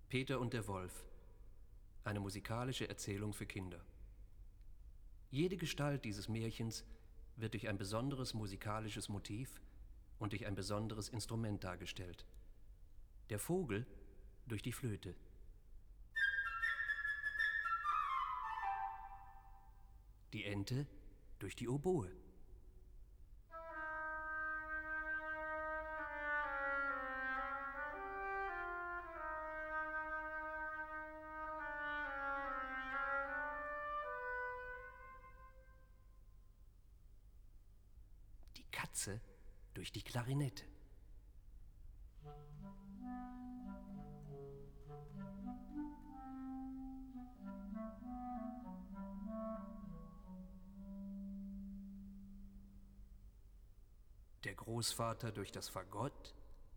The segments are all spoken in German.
Peter und der Wolf. Eine musikalische Erzählung für Kinder. Jede Gestalt dieses Märchens wird durch ein besonderes musikalisches Motiv und durch ein besonderes Instrument dargestellt. Der Vogel durch die Flöte. Die Ente durch die Oboe. Die Katze durch die Klarinette. Der Großvater durch das Fagott.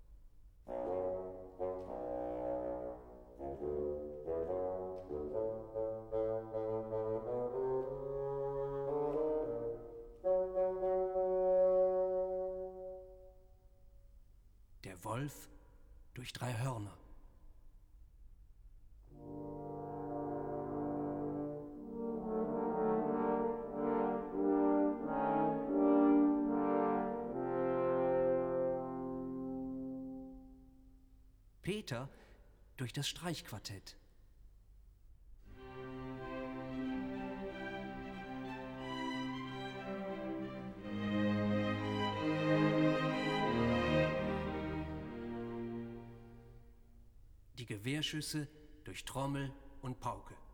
Der Wolf durch 3 Hörner. Peter durch das Streichquartett. Die Gewehrschüsse durch Trommel und Pauke.